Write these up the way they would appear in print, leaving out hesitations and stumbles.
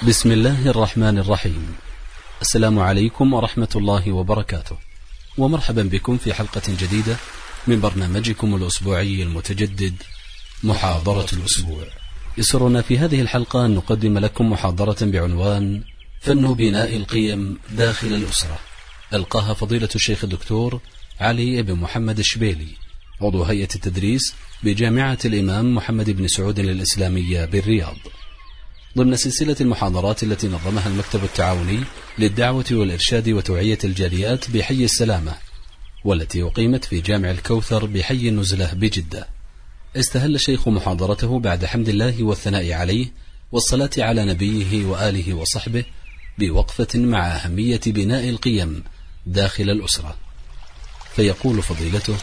بسم الله الرحمن الرحيم. السلام عليكم ورحمة الله وبركاته، ومرحبا بكم في حلقة جديدة من برنامجكم الأسبوعي المتجدد محاضرة الأسبوع. يسرنا في هذه الحلقة أن نقدم لكم محاضرة بعنوان فن بناء القيم داخل الأسرة، ألقاها فضيلة الشيخ الدكتور علي بن محمد الشبيلي، عضو هيئة التدريس بجامعة الإمام محمد بن سعود الإسلامية بالرياض، ضمن سلسلة المحاضرات التي نظمها المكتب التعاوني للدعوة والإرشاد وتوعية الجاليات بحي السلامة، والتي أقيمت في جامع الكوثر بحي النزلة بجدة. استهل الشيخ محاضرته بعد حمد الله والثناء عليه والصلاة على نبيه وآله وصحبه بوقفة مع أهمية بناء القيم داخل الأسرة، فيقول فضيلته: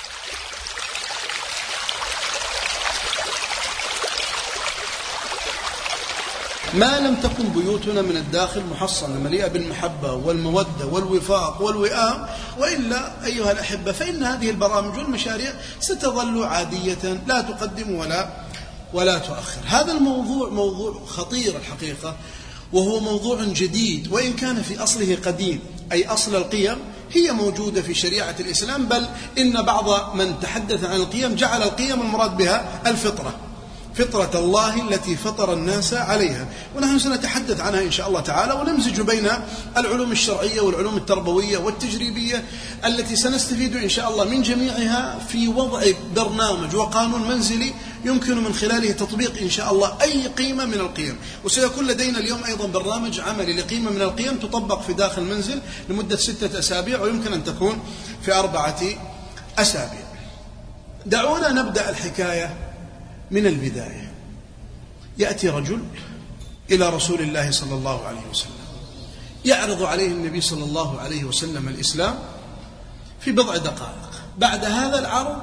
ما لم تكن بيوتنا من الداخل محصنة مليئة بالمحبة والمودة والوفاق والوئام، وإلا أيها الأحبة فإن هذه البرامج والمشاريع ستظل عادية لا تقدم ولا تؤخر. هذا الموضوع موضوع خطير الحقيقة، وهو موضوع جديد وإن كان في أصله قديم، أي أصل القيم هي موجودة في شريعة الإسلام، بل إن بعض من تحدث عن القيم جعل القيم المراد بها الفطرة، فطرة الله التي فطر الناس عليها، ونحن سنتحدث عنها إن شاء الله تعالى، ونمزج بين العلوم الشرعية والعلوم التربوية والتجريبية التي سنستفيد إن شاء الله من جميعها في وضع برنامج وقانون منزلي يمكن من خلاله تطبيق إن شاء الله أي قيمة من القيم. وسيكون لدينا اليوم أيضا برنامج عملي لقيمة من القيم تطبق في داخل المنزل لمدة 6 أسابيع، ويمكن أن تكون في 4 أسابيع. دعونا نبدأ الحكاية من البداية. يأتي رجل إلى رسول الله صلى الله عليه وسلم، يعرض عليه النبي صلى الله عليه وسلم الإسلام في بضع دقائق. بعد هذا العرض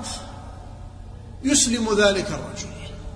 يسلم ذلك الرجل،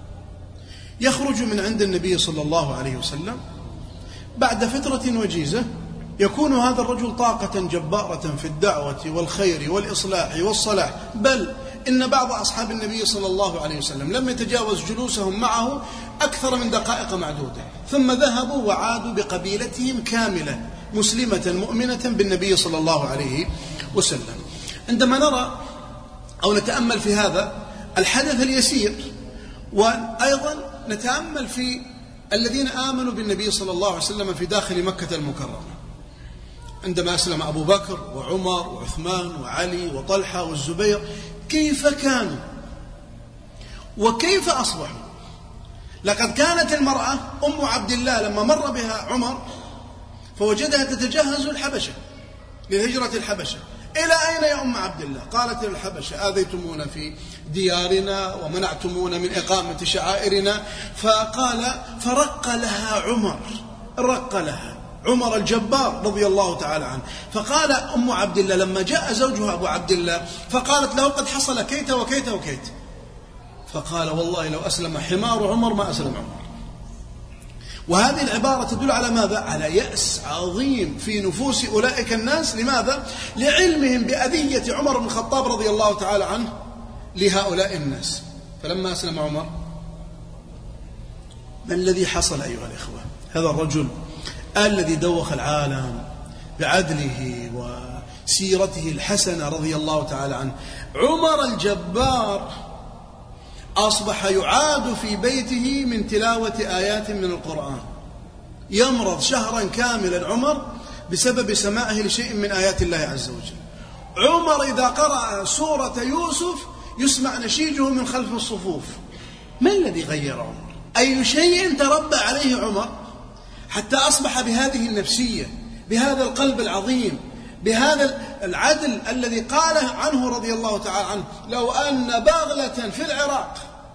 يخرج من عند النبي صلى الله عليه وسلم بعد فترة وجيزة، يكون هذا الرجل طاقة جبارة في الدعوة والخير والإصلاح والصلاح، بل إن بعض أصحاب النبي صلى الله عليه وسلم لم يتجاوز جلوسهم معه أكثر من دقائق معدودة، ثم ذهبوا وعادوا بقبيلتهم كاملة مسلمة مؤمنة بالنبي صلى الله عليه وسلم. عندما نرى أو نتأمل في هذا الحدث اليسير، وأيضا نتأمل في الذين آمنوا بالنبي صلى الله عليه وسلم في داخل مكة المكرمة، عندما أسلم أبو بكر وعمر وعثمان وعلي وطلحة والزبير، كيف كانوا وكيف أصبحوا. لقد كانت المرأة أم عبد الله لما مر بها عمر فوجدها تتجهز الحبشة للهجرة الحبشة. إلى أين يا أم عبد الله؟ قالت الحبشة: آذيتمونا في ديارنا ومنعتمونا من إقامة شعائرنا. فقال فرق لها عمر، رق لها عمر الجبار رضي الله تعالى عنه. فقال أم عبد الله لما جاء زوجها أبو عبد الله فقالت له: قد حصل كيت وكيت وكيت. فقال: والله لو أسلم حمار عمر ما أسلم عمر. وهذه العبارة تدل على ماذا؟ على يأس عظيم في نفوس أولئك الناس. لماذا؟ لعلمهم بأذية عمر بن الخطاب رضي الله تعالى عنه لهؤلاء الناس. فلما أسلم عمر ما الذي حصل أيها الإخوة؟ هذا الرجل الذي دوخ العالم بعدله وسيرته الحسنة رضي الله تعالى عنه، عمر الجبار، أصبح يعاد في بيته من تلاوة آيات من القرآن. يمرض شهرا كاملا عمر بسبب سماعه لشيء من آيات الله عز وجل. عمر إذا قرأ سورة يوسف يسمع نشيجه من خلف الصفوف. ما الذي غير عمر؟ أي شيء تربى عليه عمر حتى أصبح بهذه النفسية، بهذا القلب العظيم، بهذا العدل الذي قاله عنه رضي الله تعالى عنه: لو أن باغلة في العراق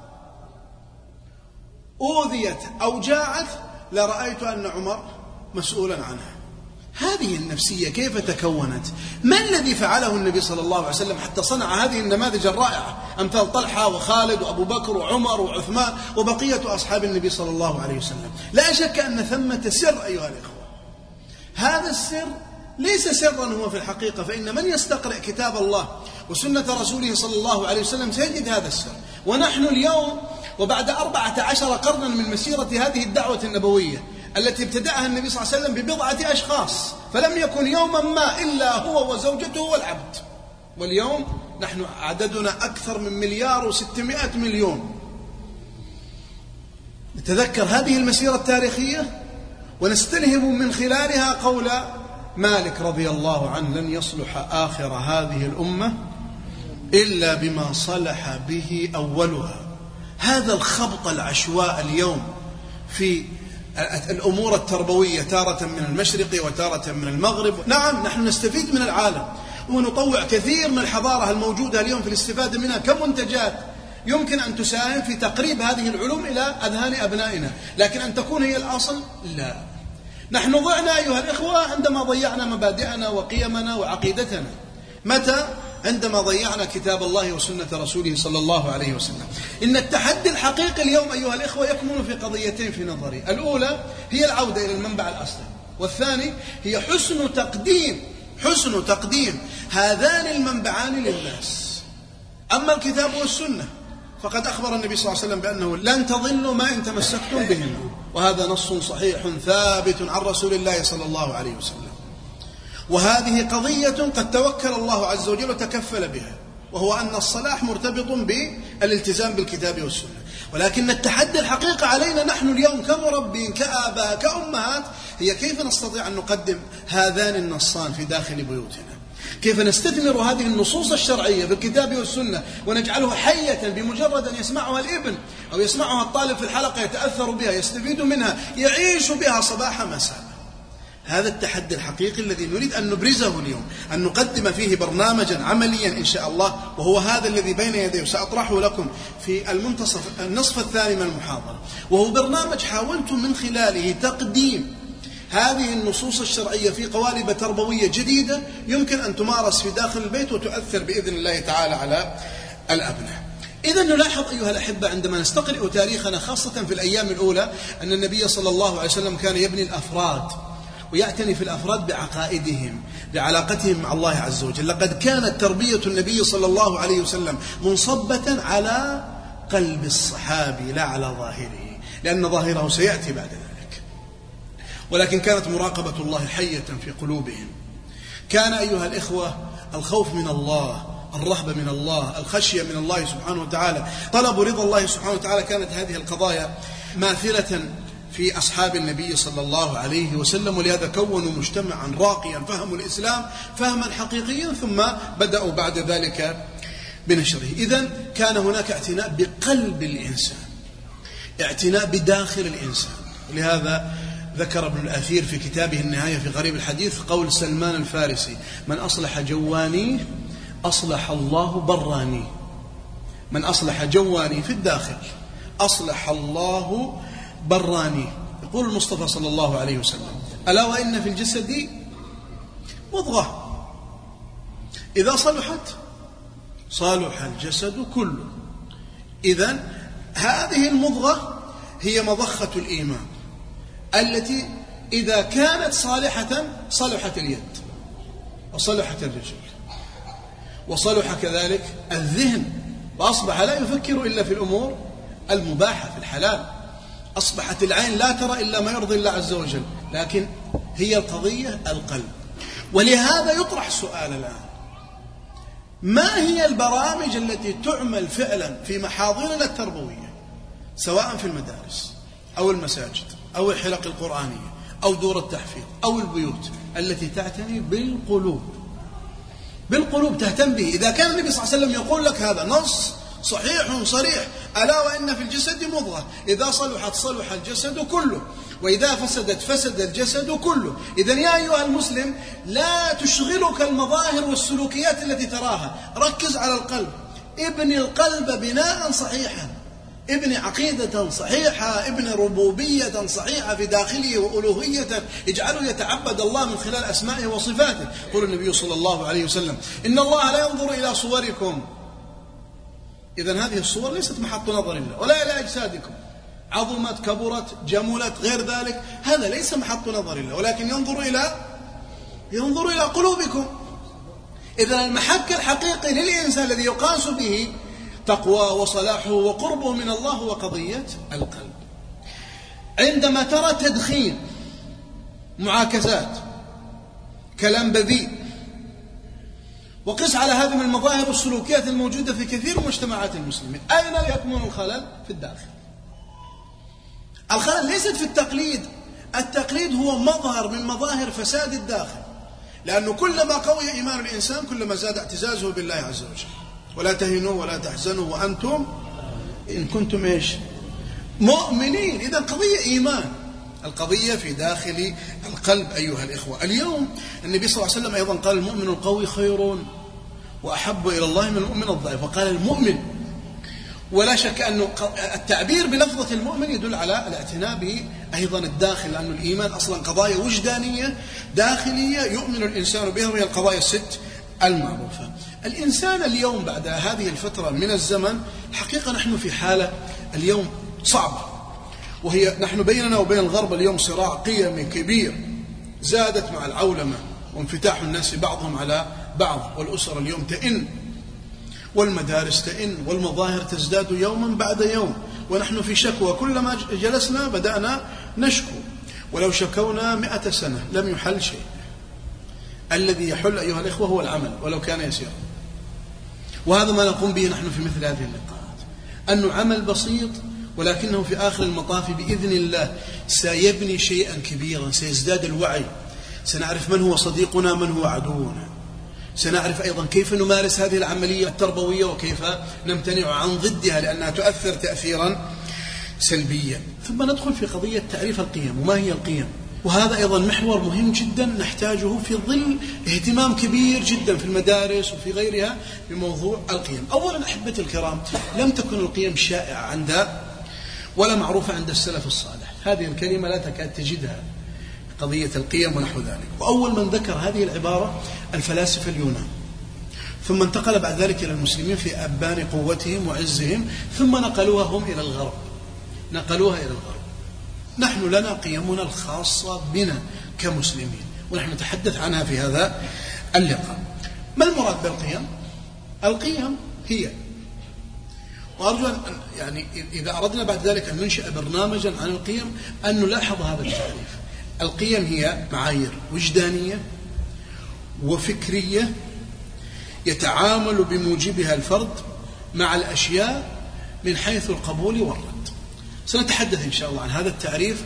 أوذيت أو جاعت لرأيت أن عمر مسؤولا عنها. هذه النفسية كيف تكونت؟ ما الذي فعله النبي صلى الله عليه وسلم حتى صنع هذه النماذج الرائعة أمثال طلحة وخالد وأبو بكر وعمر وعثمان وبقية أصحاب النبي صلى الله عليه وسلم؟ لا شك أن ثمة سر أيها الإخوة. هذا السر ليس سرا هو في الحقيقة، فإن من يستقرأ كتاب الله وسنة رسوله صلى الله عليه وسلم سيجد هذا السر. ونحن اليوم وبعد 14 قرنا من مسيرة هذه الدعوة النبوية التي ابتدأها النبي صلى الله عليه وسلم ببضعة أشخاص، فلم يكن يوما ما إلا هو وزوجته والعبد. واليوم نحن عددنا أكثر من 1,600,000,000. نتذكر هذه المسيرة التاريخية ونستلهم من خلالها قول مالك رضي الله عنه: لن يصلح آخر هذه الأمة إلا بما صلح به أولها. هذا الخبط العشواء اليوم في الأمور التربوية، تارة من المشرق وتارة من المغرب. نعم، نحن نستفيد من العالم ونطوع كثير من الحضارة الموجودة اليوم في الاستفادة منها كمنتجات يمكن أن تساهم في تقريب هذه العلوم إلى أذهان أبنائنا، لكن أن تكون هي الأصل لا. نحن ضعنا أيها الإخوة عندما ضيعنا مبادئنا وقيمنا وعقيدتنا. متى؟ عندما ضيعنا كتاب الله وسنة رسوله صلى الله عليه وسلم. إن التحدي الحقيقي اليوم أيها الإخوة يكمن في قضيتين في نظري: الأولى هي العودة إلى المنبع الأصلي، والثاني هي حسن تقديم هذان المنبعان للناس. أما الكتاب والسنة فقد أخبر النبي صلى الله عليه وسلم بأنه لن تضلوا ما إن تمسكتم بهم، وهذا نص صحيح ثابت عن رسول الله صلى الله عليه وسلم. وهذه قضية قد توكل الله عز وجل وتكفل بها، وهو أن الصلاح مرتبط بالالتزام بالكتاب والسنة. ولكن التحدي الحقيقي علينا نحن اليوم كمربين كآباء كأمهات هي كيف نستطيع أن نقدم هذان النصان في داخل بيوتنا، كيف نستثمر هذه النصوص الشرعية بالكتاب والسنة ونجعله حية بمجرد أن يسمعها الابن أو يسمعها الطالب في الحلقة يتأثر بها، يستفيد منها، يعيش بها صباح مساء. هذا التحدي الحقيقي الذي نريد أن نبرزه اليوم، أن نقدم فيه برنامجا عمليا إن شاء الله، وهو هذا الذي بين يديه وسأطرحه لكم في النصف الثاني من المحاضرة. وهو برنامج حاولت من خلاله تقديم هذه النصوص الشرعية في قوالب تربوية جديدة يمكن أن تمارس في داخل البيت وتؤثر بإذن الله تعالى على الأبناء. إذا نلاحظ أيها الأحبة عندما نستقرئ تاريخنا خاصة في الأيام الأولى أن النبي صلى الله عليه وسلم كان يبني الأفراد ويعتني في الأفراد بعقائدهم، بعلاقتهم مع الله عز وجل. لقد كانت تربية النبي صلى الله عليه وسلم منصبة على قلب الصحابي لا على ظاهره، لأن ظاهره سيأتي بعد ذلك، ولكن كانت مراقبة الله حية في قلوبهم. كان أيها الإخوة الخوف من الله، الرهبة من الله، الخشية من الله سبحانه وتعالى، طلب رضا الله سبحانه وتعالى، كانت هذه القضايا ماثلة في أصحاب النبي صلى الله عليه وسلم. ولهذا كونوا مجتمعا راقيا، فهموا الإسلام فهما حقيقيا، ثم بدأوا بعد ذلك بنشره. إذن كان هناك اعتناء بقلب الإنسان، اعتناء بداخل الإنسان. ولهذا ذكر ابن الأثير في كتابه النهاية في غريب الحديث قول سلمان الفارسي: من أصلح جواني أصلح الله براني. من أصلح جواني في الداخل أصلح الله براني. يقول المصطفى صلى الله عليه وسلم: ألا وإن في الجسد مضغة إذا صلحت صلح الجسد كله. إذن هذه المضغة هي مضخة الإيمان التي إذا كانت صالحة صلحت اليد وصلحت الرجل وصلح كذلك الذهن، وأصبح لا يفكر إلا في الأمور المباحة في الحلال. أصبحت العين لا ترى إلا ما يرضي الله عز وجل، لكن هي القضية القلب. ولهذا يطرح السؤال الآن: ما هي البرامج التي تعمل فعلا في محاضرنا التربوية، سواء في المدارس أو المساجد أو الحلق القرآنية أو دور التحفيظ أو البيوت، التي تعتني بالقلوب تهتم به؟ إذا كان النبي صلى الله عليه وسلم يقول لك هذا نص صحيح صريح: ألا وإن في الجسد مضغة إذا صلحت صلح الجسد كله وإذا فسدت فسد الجسد كله. إذن يا أيها المسلم لا تشغلك المظاهر والسلوكيات التي تراها، ركز على القلب، ابني القلب بناء صحيحا، ابني عقيدة صحيحة، ابني ربوبية صحيحة في داخله وألوهية، اجعله يتعبد الله من خلال أسمائه وصفاته. قال النبي صلى الله عليه وسلم: إن الله لا ينظر إلى صوركم. إذن هذه الصور ليست محط نظر الله، ولا إلى أجسادكم، عظمت كبرت جملت غير ذلك، هذا ليس محط نظر الله، ولكن ينظر إلى قلوبكم. إذن المحك الحقيقي للإنسان الذي يقاس به تقوى وصلاحه وقربه من الله هو قضية القلب. عندما ترى تدخين، معاكسات، كلام بذيء، وقس على هذه من المظاهر والسلوكيات الموجودة في كثير من مجتمعات المسلمين، أين يكمن الخلل؟ في الداخل. الخلل ليست في التقليد، التقليد هو مظهر من مظاهر فساد الداخل، لأنه كلما قوي إيمان الإنسان كلما زاد اعتزازه بالله عز وجل. ولا تهنوا ولا تحزنوا وأنتم إن كنتم إيش؟ مؤمنين. إذا قضية إيمان، القضية في داخل القلب أيها الإخوة. اليوم النبي صلى الله عليه وسلم أيضا قال المؤمن القوي خير وأحب إلى الله من المؤمن الضعيف، وقال المؤمن. ولا شك أن التعبير بلفظة المؤمن يدل على الاعتناء به أيضا الداخل، لأن الإيمان أصلا قضايا وجدانية داخلية يؤمن الإنسان بها، وهي القضايا الست المعروفة. الإنسان اليوم بعد هذه الفترة من الزمن حقيقة نحن في حالة اليوم صعبة، وهي نحن بيننا وبين الغرب اليوم صراع قيمي كبير زادت مع العولمة وانفتاح الناس بعضهم على بعض، والأسر اليوم تئن، والمدارس تئن، والمظاهر تزداد يوما بعد يوم، ونحن في شكوى. كلما جلسنا بدأنا نشكو، ولو شكونا 100 سنة لم يحل شيء. الذي يحل أيها الإخوة هو العمل ولو كان يسيرا، وهذا ما نقوم به نحن في مثل هذه اللقاءات، أنه عمل بسيط ولكنه في آخر المطاف بإذن الله سيبني شيئا كبيرا، سيزداد الوعي، سنعرف من هو صديقنا من هو عدونا، سنعرف أيضا كيف نمارس هذه العملية التربوية وكيف نمتنع عن ضدها لأنها تؤثر تأثيرا سلبيا. ثم ندخل في قضية تعريف القيم، وما هي القيم، وهذا أيضا محور مهم جدا نحتاجه في ظل اهتمام كبير جدا في المدارس وفي غيرها بموضوع القيم. أولا أحبتي الكرام، لم تكن القيم شائعة عند ولا معروفة عند السلف الصالح، هذه الكلمة لا تكاد تجدها، قضية القيم ونحو ذلك. وأول من ذكر هذه العبارة الفلاسفة اليونان، ثم انتقل بعد ذلك إلى المسلمين في أبان قوتهم وعزهم، ثم نقلوها هم إلى الغرب، نقلوها إلى الغرب. نحن لنا قيمنا الخاصة بنا كمسلمين، ونحن نتحدث عنها في هذا اللقاء. ما المراد بالقيم؟ القيم هي، وأرجو أن يعني إذا أردنا بعد ذلك أن ننشئ برنامجا عن القيم أن نلاحظ هذا التعريف. القيم هي معايير وجدانية وفكرية يتعامل بموجبها الفرد مع الأشياء من حيث القبول والرد. سنتحدث إن شاء الله عن هذا التعريف،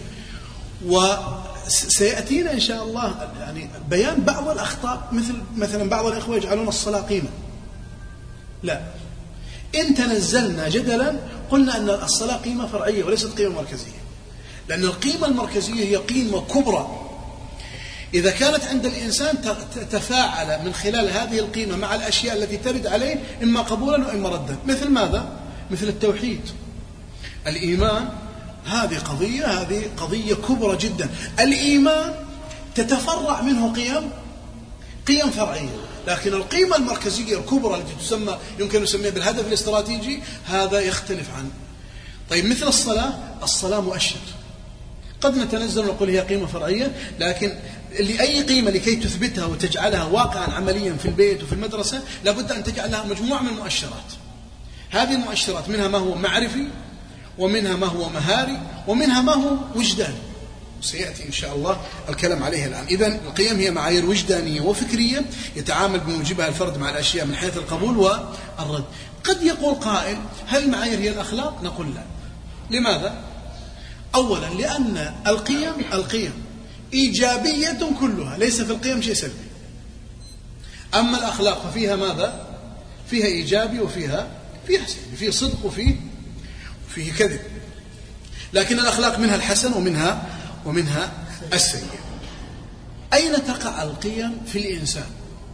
وسيأتينا إن شاء الله يعني بيان بعض الأخطاء، مثلا بعض الإخوة يجعلون الصلاة قيمة. لا، إن تنزلنا جدلا قلنا أن الصلاة قيمة فرعية وليست قيمة مركزية، لأن القيمة المركزية هي قيمة كبرى إذا كانت عند الإنسان تفاعل من خلال هذه القيمة مع الأشياء التي ترد عليه إما قبولا وإما ردا. مثل ماذا؟ مثل التوحيد، الإيمان، هذه قضية كبرى جدا. الإيمان تتفرع منه قيم فرعية، لكن القيمة المركزية الكبرى التي تسمى يمكن نسميها بالهدف الاستراتيجي هذا يختلف عنه. طيب مثل الصلاة مؤشر، قد نتنزل ونقول هي قيمة فرعية، لكن لأي قيمة لكي تثبتها وتجعلها واقعا عمليا في البيت وفي المدرسة لابد أن تجعل لها مجموعة من المؤشرات. هذه المؤشرات منها ما هو معرفي، ومنها ما هو مهاري، ومنها ما هو وجداني، سيأتي إن شاء الله الكلام عليها الآن. إذن القيم هي معايير وجدانية وفكرية يتعامل بموجبها الفرد مع الأشياء من حيث القبول والرد. قد يقول قائل هل المعايير هي الأخلاق؟ نقول لا. لماذا؟ أولا لأن القيم إيجابية كلها، ليس في القيم شيء سلبي. أما الأخلاق ففيها ماذا؟ فيها إيجابي وفيها سلبي، فيه صدق وفيه كذب، لكن الأخلاق منها الحسن ومنها السيء. أين تقع القيم في الإنسان؟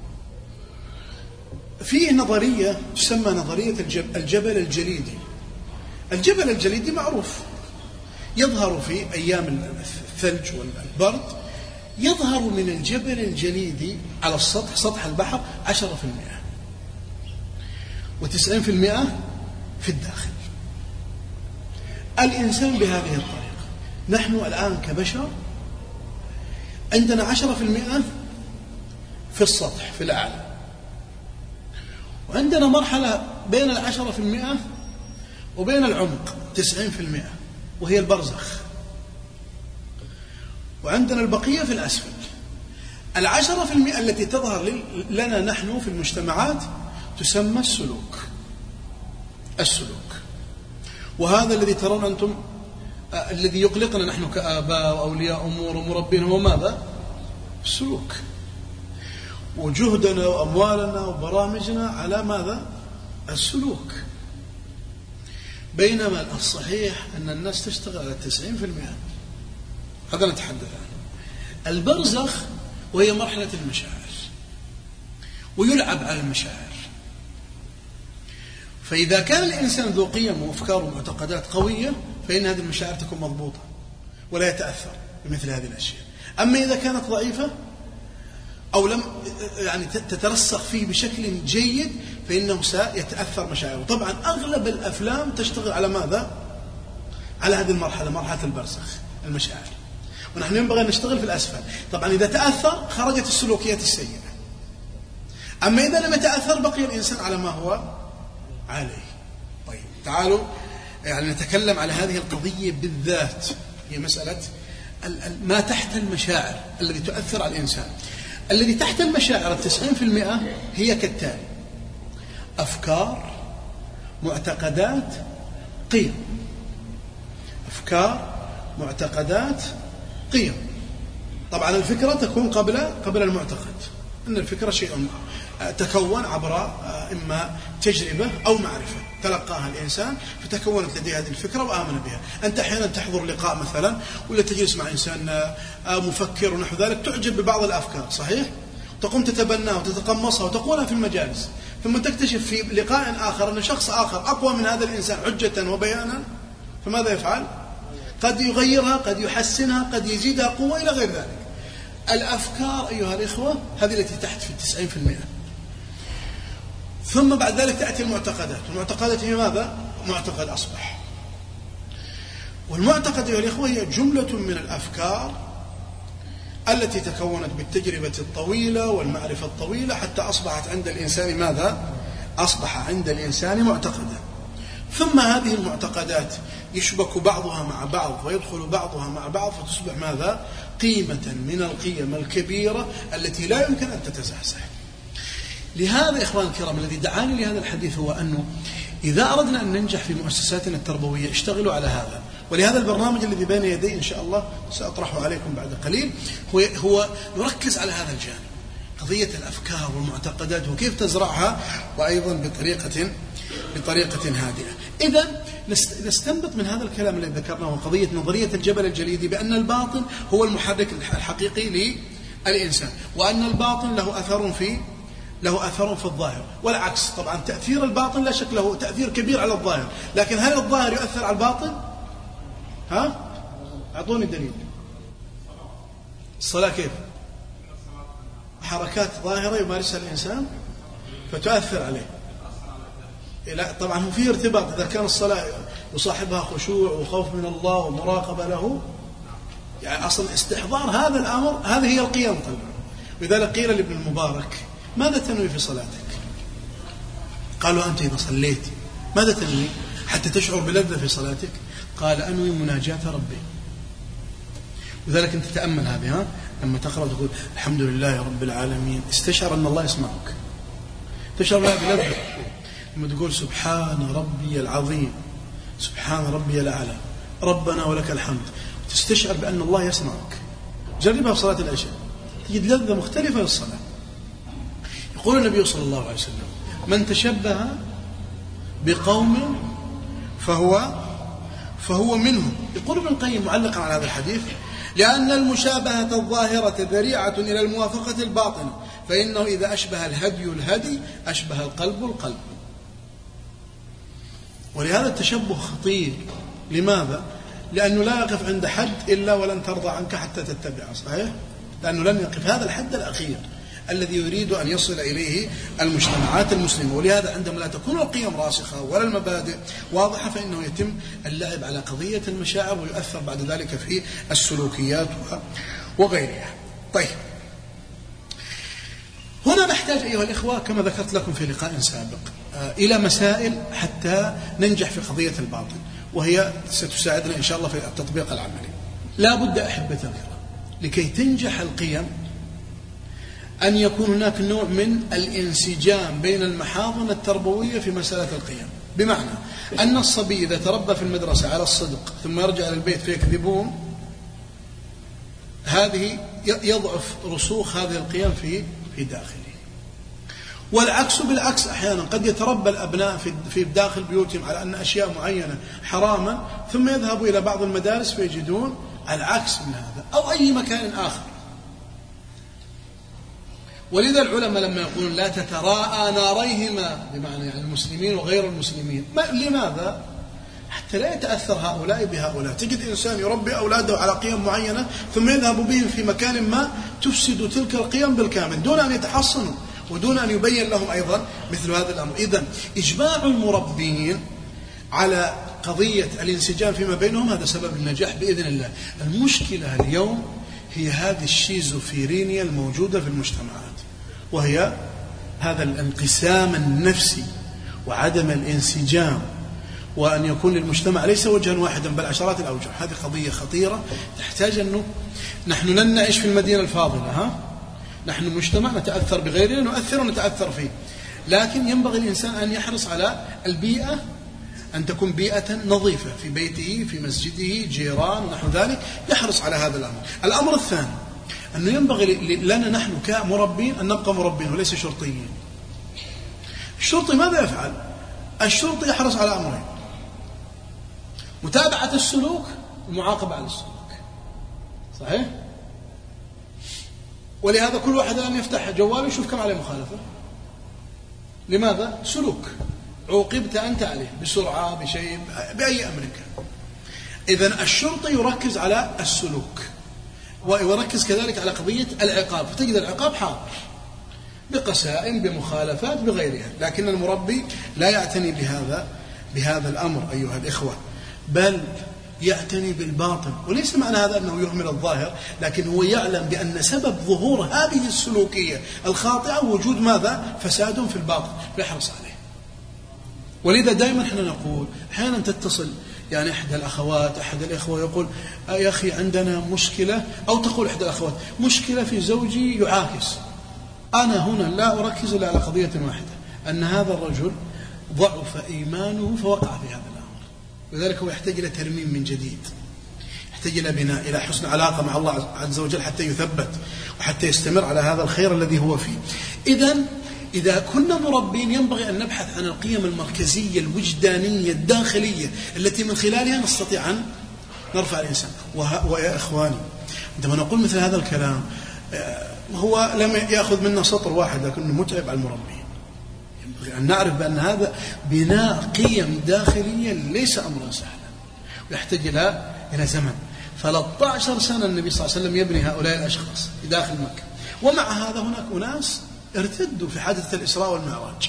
فيه نظرية تسمى نظرية الجبل الجليدي. الجبل الجليدي معروف، يظهر في أيام الثلج والبرد، يظهر من الجبل الجليدي على السطح، سطح البحر 10%، و90% في الداخل. الإنسان بهذه الطريقة، نحن الآن كبشر عندنا 10% في السطح في الأعلى، وعندنا مرحلة بين 10% وبين العمق 90%، وهي البرزخ. وعندنا البقية في الأسفل. 10% التي تظهر لنا نحن في المجتمعات تسمى السلوك. وهذا الذي ترون أنتم الذي يقلقنا نحن كآباء وأولياء أمور ومربين هو ماذا؟ السلوك، وجهدنا وأموالنا وبرامجنا على ماذا؟ السلوك. بينما الصحيح أن الناس تشتغل على 90%. هذا نتحدث عنه. البرزخ وهي مرحلة المشاعر، ويلعب على المشاعر. فإذا كان الإنسان ذو قيم وأفكار ومعتقدات قوية فإن هذه المشاعر تكون مضبوطة ولا يتأثر بمثل هذه الأشياء. أما إذا كانت ضعيفة أو لم تترسخ فيه بشكل جيد فإنه سيتأثر مشاعره. طبعا أغلب الأفلام تشتغل على ماذا؟ على هذه المرحلة، مرحلة البرزخ، المشاعر. ونحن ينبغي أن نشتغل في الأسفل. طبعا إذا تأثر خرجت السلوكيات السيئة. أما إذا لم يتأثر بقي الإنسان على ما هو عليه. طيب تعالوا نتكلم على هذه القضية بالذات، هي مسألة ما تحت المشاعر الذي تؤثر على الإنسان. الذي تحت المشاعر 90% هي كالتالي: أفكار، معتقدات، قيم. أفكار، معتقدات، قيم. طبعا الفكرة تكون قبل المعتقد. أن الفكرة شيء تكون عبر إما تجربة أو معرفة تلقاها الإنسان فتكونت لديه هذه الفكرة وآمن بها. أنت أحيانا تحضر لقاء مثلا ولا تجلس مع إنسان مفكر ونحو ذلك، تعجب ببعض الأفكار، صحيح؟ تقوم تتبناها وتتقمصها وتقولها في المجالس، ثم تكتشف في لقاء آخر أن شخص آخر أقوى من هذا الإنسان حجة وبيانا، فماذا يفعل؟ قد يغيرها، قد يحسنها، قد يزيدها قوة إلى غير ذلك. الأفكار أيها الإخوة هذه التي تحت في 90%. ثم بعد ذلك تأتي المعتقدات. والمعتقدات هي ماذا؟ معتقد أصبح. والمعتقد أيها الإخوة هي جملة من الأفكار التي تكونت بالتجربة الطويلة والمعرفة الطويلة حتى أصبحت عند الإنسان ماذا؟ أصبح عند الإنسان معتقدا. ثم هذه المعتقدات يشبك بعضها مع بعض ويدخل بعضها مع بعض فتصبح ماذا؟ قيمة من القيم الكبيرة التي لا يمكن أن تتزحزح. لهذا إخوان الكرام الذي دعاني لهذا الحديث هو أنه إذا أردنا أن ننجح في مؤسساتنا التربوية اشتغلوا على هذا. ولهذا البرنامج الذي بين يدي إن شاء الله سأطرحه عليكم بعد قليل هو يركز على هذا الجانب، قضية الأفكار والمعتقدات وكيف تزرعها، وأيضا بطريقة هادئة. إذا نستنبط من هذا الكلام الذي ذكرناه قضية نظرية الجبل الجليدي بأن الباطن هو المحرك الحقيقي للإنسان، وأن الباطن له أثر في الظاهر، والعكس. طبعا تأثير الباطن لا شك له تأثير كبير على الظاهر، لكن هل الظاهر يؤثر على الباطن؟ أعطوني دليل. الصلاة كيف؟ حركات ظاهرة يمارسها الإنسان فتؤثر عليه. لا طبعا هو فيه ارتباط. إذا كان الصلاة يصاحبها خشوع وخوف من الله ومراقبة له، يعني أصلا استحضار هذا الأمر، هذه هي القيم طبعا. لذلك قيل لابن المبارك: ماذا تنوي في صلاتك؟ قالوا: أنت إذا صليت ماذا تنوي حتى تشعر بلذة في صلاتك؟ قال: أنوي مناجاة ربي. لذلك أنت تتأمل هذه، لما تقرأ تقول الحمد لله رب العالمين، استشعر أن الله يسمعك، تشعر بها بلذة. لما تقول سبحان ربي العظيم، سبحان ربي الأعلى، ربنا ولك الحمد، تستشعر بأن الله يسمعك. جربها في صلاة العشاء تجد لذة مختلفة للصلاة. يقول النبي صلى الله عليه وسلم: من تشبه بقوم فهو منهم. يقول ابن القيم معلقا على هذا الحديث: لأن المشابهة الظاهرة ذريعة إلى الموافقة الباطنة، فإنه إذا أشبه الهدي أشبه القلب. ولهذا التشبه خطير. لماذا؟ لأنه لا يقف عند حد إلا ولن ترضى عنك حتى تتبعه، صحيح؟ لأنه لن يقف هذا الحد الأخير الذي يريد أن يصل إليه المجتمعات المسلمة. ولهذا عندما لا تكون القيم راسخة ولا المبادئ واضحة فإنه يتم اللعب على قضية المشاعر ويؤثر بعد ذلك في السلوكيات وغيرها. طيب، هنا نحتاج أيها الإخوة كما ذكرت لكم في لقاء سابق إلى مسائل حتى ننجح في قضية الباطن، وهي ستساعدنا إن شاء الله في التطبيق العملي. لا بد أحبة الكرام لكي تنجح القيم أن يكون هناك نوع من الانسجام بين المحاضن التربوية في مسألة القيم، بمعنى أن الصبي إذا تربى في المدرسة على الصدق ثم يرجع للبيت فيكذبون، هذه يضعف رسوخ هذه القيم في داخله. والعكس بالعكس، أحيانا قد يتربى الأبناء في داخل بيوتهم على أن أشياء معينة حراما، ثم يذهبوا إلى بعض المدارس فيجدون العكس من هذا، أو أي مكان آخر. ولذا العلماء لما يقولون لا تتراءى ناريهما، بمعنى يعني المسلمين وغير المسلمين، لماذا؟ حتى لا يتأثر هؤلاء بهؤلاء. تجد إنسان يربي أولاده على قيم معينة ثم يذهب بهم في مكان ما تفسد تلك القيم بالكامل دون أن يتحصنوا ودون أن يبين لهم أيضا مثل هذا الأمر. إذن إجماع المربين على قضية الانسجام فيما بينهم هذا سبب النجاح بإذن الله. المشكلة اليوم هي هذه الشيزوفرينيا الموجودة في المجتمعات، وهي هذا الانقسام النفسي وعدم الانسجام، وأن يكون للمجتمع ليس وجها واحدا بل عشرات الأوجه. هذه قضية خطيرة تحتاج أنه نحن لن نعيش في المدينة الفاضلة، نحن مجتمع نتأثر بغيرنا، نؤثر ونتأثر فيه، لكن ينبغي الإنسان أن يحرص على البيئة، أن تكون بيئة نظيفة في بيته، في مسجده، جيران ونحو ذلك، يحرص على هذا الأمر. الأمر الثاني أنه ينبغي لنا نحن كمربين أن نبقى مربين وليس شرطيين. الشرطي ماذا يفعل؟ الشرطي يحرص على أمرين: متابعة السلوك والمعاقبة على السلوك. صحيح؟ ولهذا كل واحد الآن يفتح جواله يشوف كم عليه مخالفة. لماذا؟ سلوك، عوقبت أنت عليه بسرعة، بشيء، بأي أمر كان. إذن الشرطي يركز على السلوك ويركز كذلك على قضية العقاب، فتجد العقاب حاضر بقسائم، بمخالفات، بغيرها، لكن المربي لا يعتني بهذا الأمر أيها الإخوة، بل يعتني بالباطن. وليس معنى هذا أنه يهمل الظاهر، لكن هو يعلم بأن سبب ظهور هذه السلوكية الخاطئة وجود ماذا؟ فساد في الباطن، فيحرص عليه. ولذا دائما احنا نقول، أحيانا تتصل يعني إحدى الأخوات، أحد الإخوة يقول: يا أخي عندنا مشكلة، أو تقول إحدى الأخوات: مشكلة في زوجي يعاكس. أنا هنا لا أركز إلا على قضية واحدة، أن هذا الرجل ضعف إيمانه فوقع في هذا الأمر، لذلك هو يحتاج إلى ترميم من جديد، يحتاج إلى بناء، إلى حسن علاقة مع الله عز وجل حتى يثبت وحتى يستمر على هذا الخير الذي هو فيه. إذا كنا مربين ينبغي أن نبحث عن القيم المركزية الوجدانية الداخلية التي من خلالها نستطيع أن نرفع الإنسان. ويا إخواني، عندما نقول مثل هذا الكلام هو لم يأخذ منا سطر واحد، لكنه متعب على المربين. ينبغي أن نعرف بأن هذا بناء قيم داخلية ليس أمرا سهلا، ويحتاج إلى زمن. 13 سنة النبي صلى الله عليه وسلم يبني هؤلاء الأشخاص في داخل مكة، ومع هذا هناك أناس ارتدوا في حادثة الإسراء والمعراج.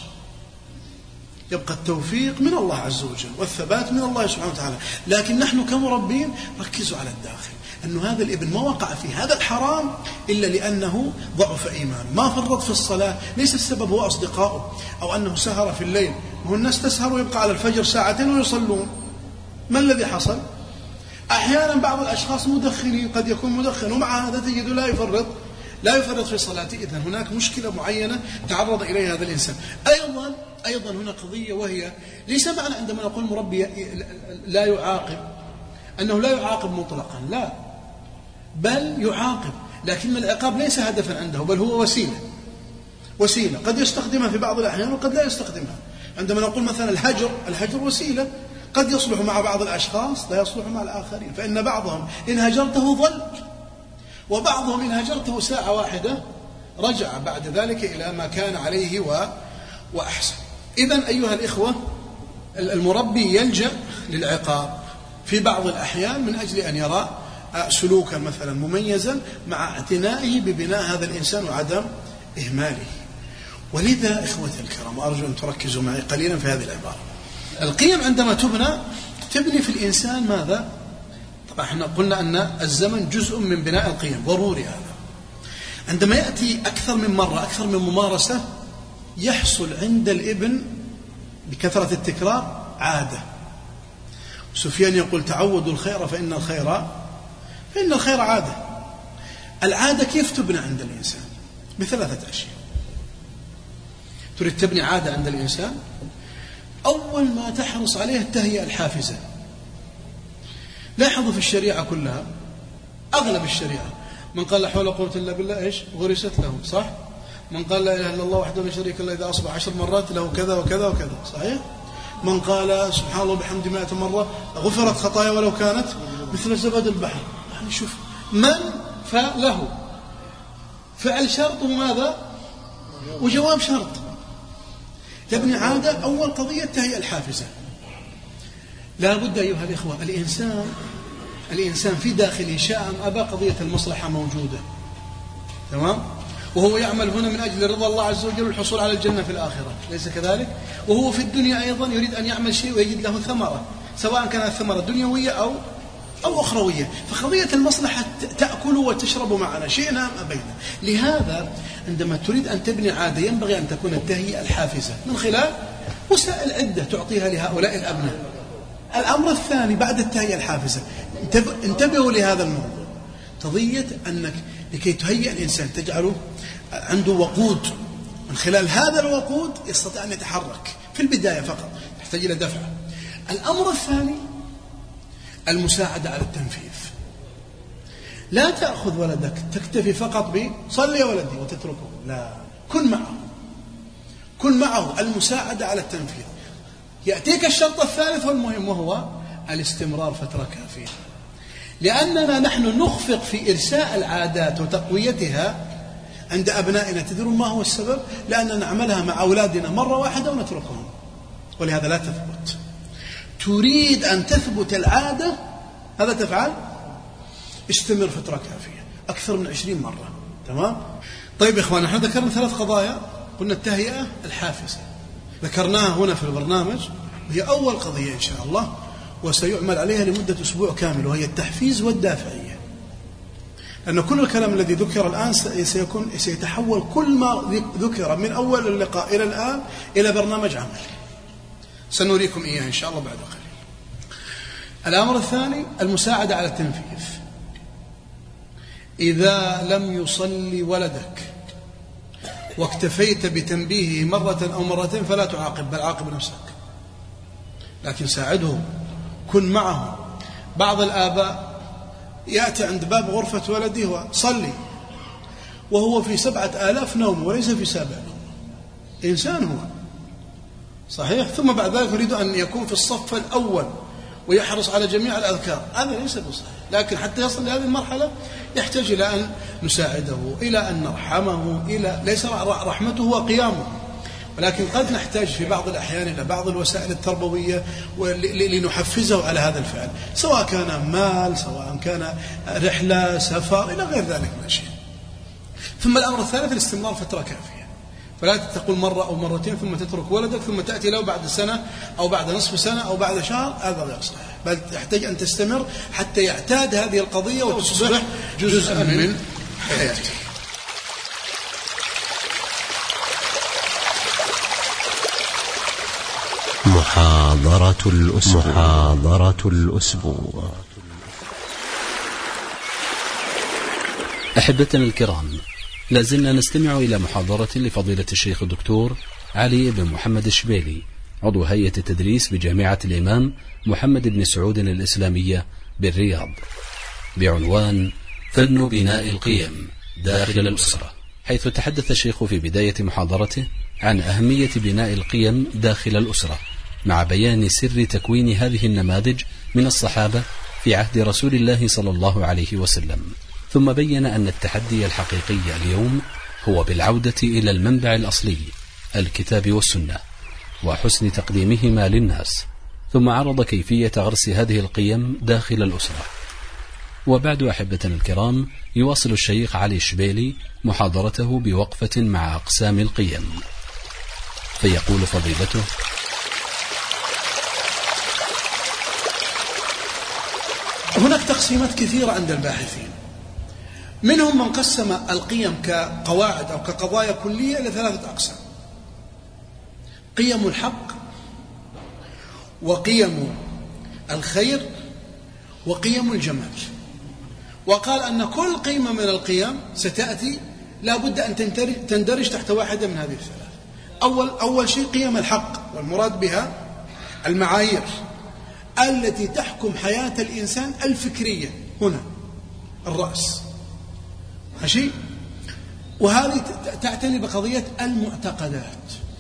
يبقى التوفيق من الله عز وجل والثبات من الله سبحانه وتعالى، لكن نحن كمربين ركزوا على الداخل، أنه هذا الابن ما وقع في هذا الحرام إلا لأنه ضعف إيمان، ما فرط في الصلاة، ليس السبب هو أصدقائه أو أنه سهر في الليل، وهو الناس تسهر ويبقى على الفجر ساعتين ويصلون. ما الذي حصل؟ أحيانا بعض الأشخاص مدخنين، قد يكون مدخن ومع هذا تجد لا يفرط في صلاته. إذن هناك مشكلة معينة تعرض إليها هذا الإنسان. أيضا هنا قضية، وهي ليس معنى عندما نقول مربي لا يعاقب أنه لا يعاقب مطلقا، لا، بل يعاقب، لكن العقاب ليس هدفا عنده، بل هو وسيلة قد يستخدمها في بعض الأحيان وقد لا يستخدمها. عندما نقول مثلا الهجر وسيلة، قد يصلح مع بعض الأشخاص، لا يصلح مع الآخرين، فإن بعضهم إن هجرته ضل، وبعضهم إن هجرته ساعة واحدة رجع بعد ذلك إلى ما كان عليه وأحسن. إذن أيها الإخوة، المربي يلجأ للعقاب في بعض الأحيان من أجل أن يرى سلوكا مثلا مميزا، مع اعتنائه ببناء هذا الإنسان وعدم إهماله. ولذا إخوة الكرام، أرجو أن تركزوا معي قليلا في هذه العبارة. القيم عندما تبني في الإنسان ماذا؟ طبعا احنا قلنا أن الزمن جزء من بناء القيم، ضروري هذا. عندما يأتي أكثر من مرة، أكثر من ممارسة، يحصل عند الابن بكثرة التكرار عادة. سفيان يقول: تعودوا الخير فإن الخير عادة. العادة كيف تبنى عند الإنسان؟ بثلاثة أشياء. تريد تبني عادة عند الإنسان، أول ما تحرص عليه التهيئة الحافزة. لاحظوا في الشريعة كلها، أغلب الشريعة، من قال لا حول ولا قوة إلا بالله إيش غرست له، صح؟ من قال لا إله إلا الله وحده لا شريك له إذا أصبح 10 مرات له كذا وكذا وكذا، صحيح؟ من قال سبحان الله وبحمده 100 مرة غفرت خطايا ولو كانت مثل زبد البحر. يعني شوف، من فله فعل شرط وماذا وجواب شرط. تبني عادة، أول قضية التهيئة الحافزة. لا بد أيها الإخوة، الإنسان في داخله شاء أم أبى قضية المصلحة موجودة، تمام؟ وهو يعمل هنا من أجل رضا الله عز وجل والحصول على الجنة في الآخرة، ليس كذلك؟ وهو في الدنيا أيضا يريد أن يعمل شيء ويجد له ثمرة، سواء كانت ثمرة دنيوية أو أخروية. فقضية المصلحة تأكل وتشرب معنا شئنا أم أبينا. لهذا عندما تريد أن تبني عادة ينبغي أن تكون التهيئة الحافزة من خلال وسائل عدة تعطيها لهؤلاء الأبناء. الأمر الثاني بعد التهيئة الحافزة، انتبهوا لهذا الموضوع، قضية أنك لكي تهيئ الإنسان تجعله عنده وقود، من خلال هذا الوقود يستطيع أن يتحرك في البداية فقط، يحتاج إلى دفع. الأمر الثاني المساعدة على التنفيذ. لا تأخذ ولدك تكتفي فقط بصلي يا ولدي وتتركه، لا، كن معه المساعدة على التنفيذ. يأتيك الشرط الثالث والمهم، وهو الاستمرار فترة كافية، لأننا نحن نخفق في إرساء العادات وتقويتها عند أبنائنا. تدرون ما هو السبب؟ لأننا نعملها مع أولادنا مرة واحدة ونتركهم، ولهذا لا تثبت. تريد أن تثبت العادة، هذا تفعل، استمر فترة كافية أكثر من 20 مرة، تمام؟ طيب يا إخوان، نحن ذكرنا 3 قضايا. قلنا التهيئة الحافزة ذكرناها هنا في البرنامج، هي أول قضية إن شاء الله، وسيعمل عليها لمدة أسبوع كامل، وهي التحفيز والدافعية. لأن كل الكلام الذي ذكر الآن سيتحول كل ما ذكر من أول اللقاء إلى الآن إلى برنامج عملي سنريكم إياه إن شاء الله بعد قليل. الأمر الثاني المساعدة على التنفيذ. إذا لم يصلي ولدك واكتفيت بتنبيهه مرة أو مرتين فلا تعاقب، بل عاقب نفسك، لكن ساعده، كن معه. بعض الآباء يأتي عند باب غرفة ولده وصلي وهو في 7000 نوم وليس في 7 نوم. إنسان هو صحيح، ثم بعد ذلك يريد أن يكون في الصف الأول ويحرص على جميع الأذكار، هذا ليس بصحيح. لكن حتى يصل لهذه المرحلة يحتاج إلى أن نساعده، إلى أن نرحمه، إلى ليس رحمته وقيامه، ولكن قد نحتاج في بعض الأحيان إلى بعض الوسائل التربوية لنحفزه على هذا الفعل، سواء كان مال، سواء كان رحلة، سفر، إلى غير ذلك من الأشياء. ثم الأمر الثالث الاستمرار فترة كافية، فلا تقول مرة أو مرتين ثم تترك ولدك ثم تأتي له بعد سنة أو بعد نصف سنة أو بعد شهر، هذا لا يصلح، بل تحتاج أن تستمر حتى يعتاد هذه القضية وتصبح جزءا من حياته. محاضرة الأسبوع. أحبتنا الكرام، لازلنا نستمع إلى محاضرة لفضيلة الشيخ الدكتور علي بن محمد الشبيلي، عضو هيئة التدريس بجامعة الإمام محمد بن سعود الإسلامية بالرياض، بعنوان فن بناء القيم داخل الأسرة، حيث تحدث الشيخ في بداية محاضرته عن أهمية بناء القيم داخل الأسرة، مع بيان سر تكوين هذه النماذج من الصحابة في عهد رسول الله صلى الله عليه وسلم. ثم بين أن التحدي الحقيقي اليوم هو بالعودة إلى المنبع الأصلي، الكتاب والسنة، وحسن تقديمهما للناس. ثم عرض كيفية غرس هذه القيم داخل الأسرة. وبعد أحبتنا الكرام، يواصل الشيخ علي الشبيلي محاضرته بوقفة مع أقسام القيم، فيقول فضيلته: هناك تقسيمات كثيرة عند الباحثين، منهم من قسم القيم كقواعد أو كقضايا كلية إلى 3 أقسام: قيم الحق، وقيم الخير، وقيم الجمال. وقال أن كل قيمة من القيم ستأتي لا بد أن تندرج تحت واحدة من هذه الثلاث. أول شيء قيم الحق، والمراد بها المعايير التي تحكم حياة الإنسان الفكرية، هنا الرأس ماشي، وهذه تعتني بقضية المعتقدات،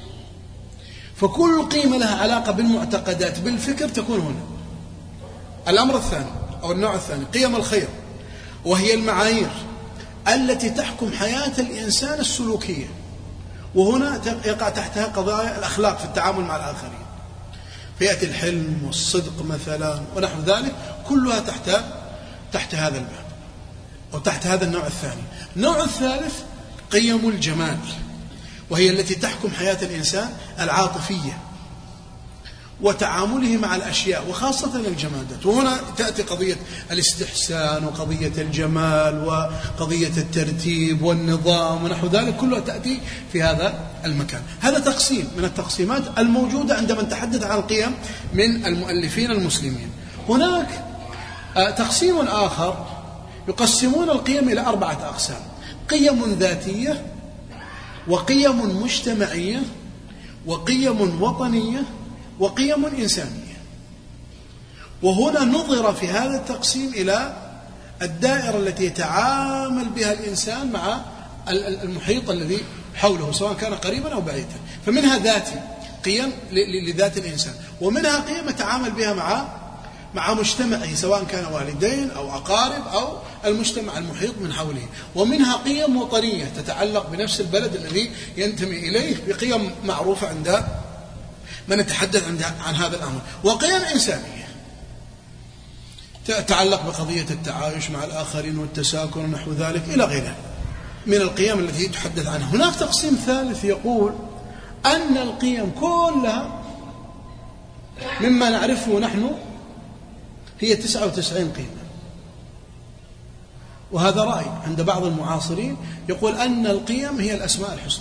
فكل قيمة لها علاقة بالمعتقدات بالفكر تكون هنا. الأمر الثاني أو النوع الثاني قيم الخير، وهي المعايير التي تحكم حياة الإنسان السلوكية، وهنا يقع تحتها قضايا الأخلاق في التعامل مع الآخرين، فيأتي الحلم والصدق مثلا ونحو ذلك، كلها تحت هذا الباب أو تحت هذا النوع الثاني. النوع الثالث قيم الجمال، وهي التي تحكم حياة الإنسان العاطفية وتعامله مع الأشياء وخاصة الجمادات، وهنا تأتي قضية الاستحسان وقضية الجمال وقضية الترتيب والنظام ونحو ذلك، كلها تأتي في هذا المكان. هذا تقسيم من التقسيمات الموجودة عندما نتحدث عن القيم من المؤلفين المسلمين. هناك تقسيم آخر يقسمون القيم إلى 4 أقسام: قيم ذاتية، وقيم مجتمعية، وقيم وطنية، وقيم إنسانية. وهنا نظر في هذا التقسيم إلى الدائرة التي يتعامل بها الإنسان مع المحيط الذي حوله سواء كان قريبا أو بعيدا. فمنها ذاتي، قيم لذات الإنسان، ومنها قيم يتعامل بها مع مجتمعه سواء كان والدين أو أقارب أو المجتمع المحيط من حوله، ومنها قيم وطنية تتعلق بنفس البلد الذي ينتمي إليه بقيم معروفة عند من نتحدث عن هذا الأمر، وقيم إنسانية تتعلق بقضية التعايش مع الآخرين والتساكن ونحو ذلك إلى غيرها من القيم التي يتحدث عنها. هناك تقسيم ثالث يقول أن القيم كلها مما نعرفه نحن هي 99 قيمة، وهذا رأي عند بعض المعاصرين يقول أن القيم هي الأسماء الحسنى.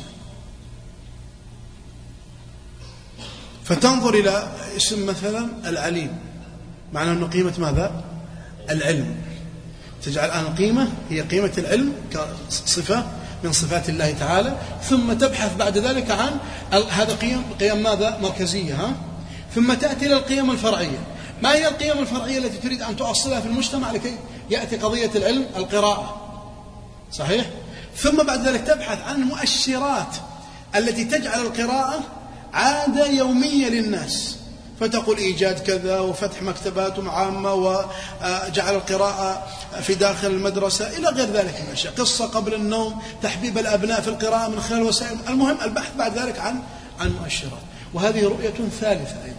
فتنظر إلى اسم مثلا العليم، معناه أنه قيمة ماذا؟ العلم. تجعل الآن القيمة هي قيمة العلم كصفة من صفات الله تعالى، ثم تبحث بعد ذلك عن هذا قيم ماذا؟ مركزية. ثم تأتي إلى القيم الفرعية. ما هي القيم الفرعية التي تريد أن تؤصلها في المجتمع لكي يأتي قضية العلم؟ القراءة، صحيح؟ ثم بعد ذلك تبحث عن المؤشرات التي تجعل القراءة عادة يومية للناس، فتقول إيجاد كذا وفتح مكتبات عامة وجعل القراءة في داخل المدرسة إلى غير ذلك من الأشياء، قصة قبل النوم، تحبيب الأبناء في القراءة من خلال وسائل. المهم البحث بعد ذلك عن مؤشرات. وهذه رؤية ثالثة أيضا،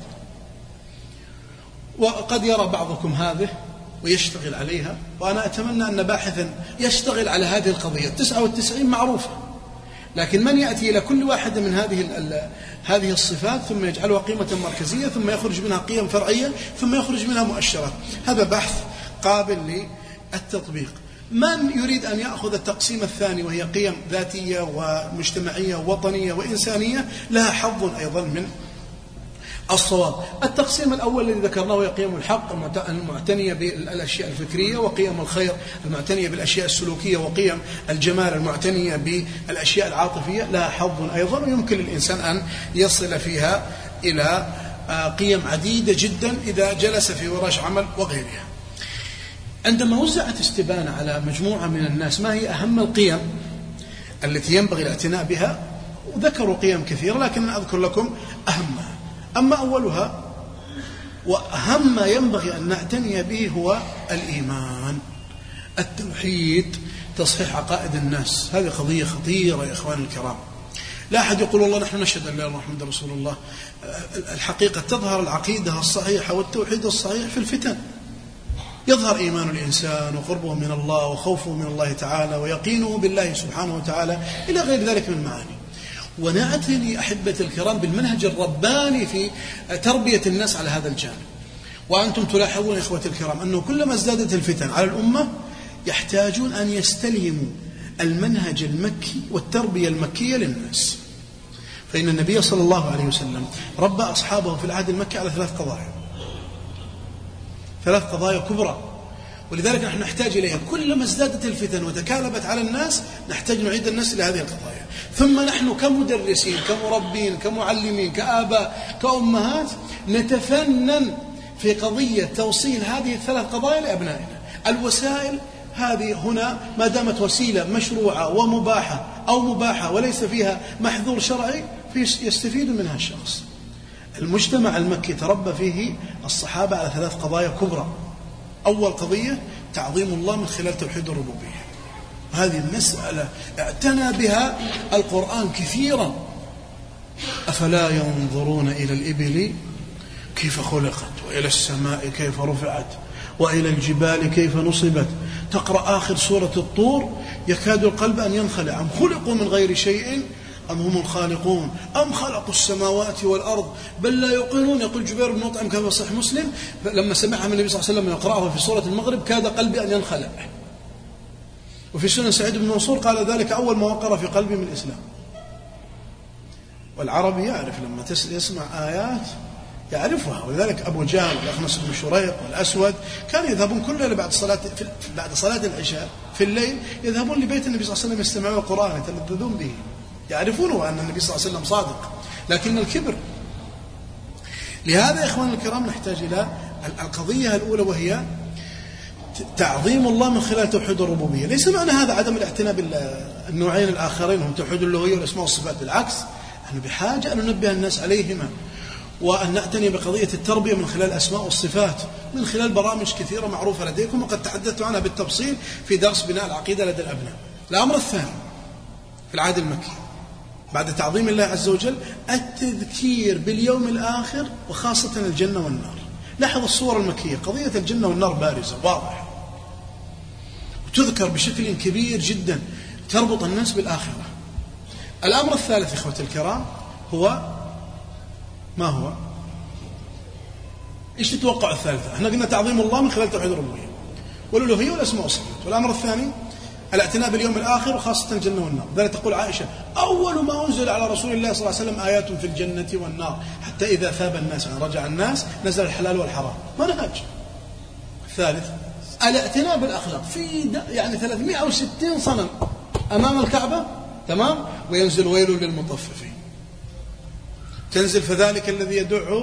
وقد يرى بعضكم هذه ويشتغل عليها، وأنا أتمنى أن باحثا يشتغل على هذه القضية. 99 معروفة، لكن من يأتي إلى كل واحدة من هذه الصفات ثم يجعلها قيمة مركزية، ثم يخرج منها قيم فرعية، ثم يخرج منها مؤشرات. هذا بحث قابل للتطبيق. من يريد أن يأخذ التقسيم الثاني وهي قيم ذاتية ومجتمعية ووطنية وإنسانية، لها حظ أيضا من الصواب. التقسيم الأول الذي ذكرناه هي قيم الحق المعتنية بالأشياء الفكرية، وقيم الخير المعتنية بالأشياء السلوكية، وقيم الجمال المعتنية بالأشياء العاطفية، لها حظ أيضا، ويمكن للإنسان أن يصل فيها إلى قيم عديدة جدا إذا جلس في ورش عمل وغيرها. عندما وزعت استبانة على مجموعة من الناس ما هي أهم القيم التي ينبغي الاعتناء بها، وذكروا قيم كثيرة لكن أذكر لكم أهمها. أما أولها وأهم ما ينبغي أن نعتني به هو الإيمان، التوحيد، تصحيح عقائد الناس. هذه قضية خطيرة يا إخواني الكرام. لا أحد يقول والله نحن نشهد أن لا إله إلا الله محمد رسول الله. الحقيقة تظهر العقيدة الصحيحة والتوحيد الصحيح في الفتن. يظهر إيمان الإنسان وقربه من الله وخوفه من الله تعالى ويقينه بالله سبحانه وتعالى إلى غير ذلك من معاني. ونعتني أحبة الكرام بالمنهج الرباني في تربية الناس على هذا الجانب. وأنتم تلاحظون إخوة الكرام أنه كلما ازدادت الفتن على الأمة يحتاجون أن يستلهموا المنهج المكي والتربية المكية للناس. فإن النبي صلى الله عليه وسلم ربى أصحابه في العهد المكي على 3 قضايا كبرى، ولذلك نحن نحتاج إليها. كلما ازدادت الفتن وتكالبت على الناس نحتاج نعيد الناس إلى هذه القضايا. ثم نحن كمدرسين كمربين كمعلمين كآباء كأمهات نتفنن في قضية توصيل هذه الثلاث قضايا لأبنائنا. الوسائل هذه هنا ما دامت وسيلة مشروعة ومباحة أو مباحة وليس فيها محذور شرعي يستفيد منها الشخص. المجتمع المكي تربى فيه الصحابة على ثلاث قضايا كبرى. أول قضية تعظيم الله من خلال توحيد الربوبية، هذه المسألة اعتنى بها القرآن كثيرا. أفلا ينظرون إلى الإبل كيف خلقت وإلى السماء كيف رفعت وإلى الجبال كيف نصبت. تقرأ آخر سورة الطور يكاد القلب أن ينخلع. أم خلقوا من غير شيء أم هم الخالقون أم خلقوا السماوات والأرض بل لا يوقنون. يقول جبير بن مطعم كما صحيح مسلم لما سمعها من النبي صلى الله عليه وسلم يقرأها في سورة المغرب كاد قلبي أن ينخلع. وفي سنن سعيد بن منصور قال ذلك أول ما وقر في قلبي من الإسلام. والعربي يعرف لما يسمع آيات يعرفها. ولذلك أبو جهل والأخنس بن شريق والأسود كانوا يذهبون كل ليلة بعد صلاة العشاء في الليل يذهبون لبيت النبي صلى الله عليه وسلم يستمعون القرآن يتلذذون به، يعرفون أن النبي صلى الله عليه وسلم صادق، لكن الكبر. لهذا يا إخوان الكرام نحتاج إلى القضية الأولى وهي تعظيم الله من خلال توحيد الربوبية. ليس معنى هذا عدم الاعتناء بالنوعين الآخرين هم توحيد الألوهية والأسماء والصفات، بالعكس نحن بحاجة أن ننبه الناس عليهما وأن نعتني بقضية التربية من خلال الأسماء والصفات من خلال برامج كثيرة معروفة لديكم وقد تحدثت عنها بالتفصيل في درس بناء العقيدة لدى الأبناء. الأمر الثاني في العهد المكي بعد تعظيم الله عز وجل التذكير باليوم الآخر وخاصة الجنة والنار. لاحظ الصورة المكية قضية الجنة والنار بارزة واضحة وتذكر بشكل كبير جدا تربط الناس بالآخرة. الأمر الثالث إخوة الكرام هو ما هو؟ إيش تتوقع الثالثة؟ احنا قلنا تعظيم الله من خلال توحيد الربوبية والألوهية والأسماء والصفات. والأمر الثاني الاعتناء باليوم الآخر وخاصة الجنة والنار. ذلك تقول عائشة أول ما أنزل على رسول الله صلى الله عليه وسلم آيات في الجنة والنار حتى إذا ثاب الناس يعني رجع الناس نزل الحلال والحرام. منهج. الثالث الاعتناء بالأخلاق في يعني 360 صنم أمام الكعبة تمام وينزل ويل للمطففين. تنزل فذلك الذي يدع